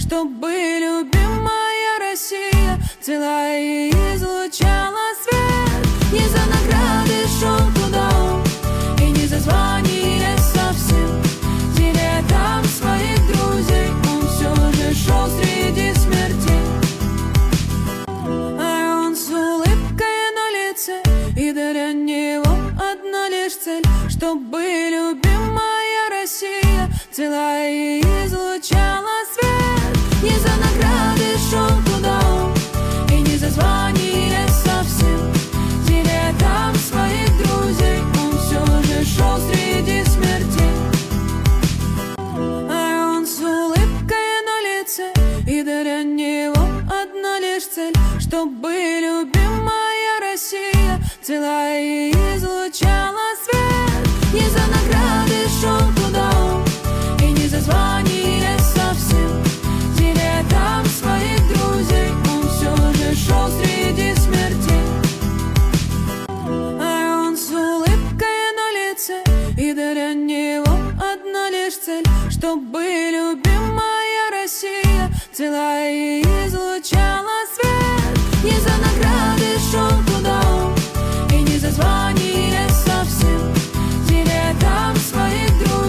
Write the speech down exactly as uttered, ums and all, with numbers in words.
чтобы любимая Россия цела и излучала свет. Не за награды шел туда он, и не за звание совсем. Теряя своих друзей, он все же шел среди смертей. А он с улыбкой на лице, и для него одна лишь цель, чтобы любимая Россия цела и излучала свет. Не за награды шел туда он, и не за звание совсем. Теряя там своих друзей, он все же шел среди смертей. А он с улыбкой на лице, и для него одна лишь цель, чтобы любимая Россия цела и излучала свет. Не за награды шел туда он, и не за звание совсем. Теряя там своих друзей, он все же шел среди смертей. А он с улыбкой на лице, и для него одна лишь цель, чтобы любимая Россия цела и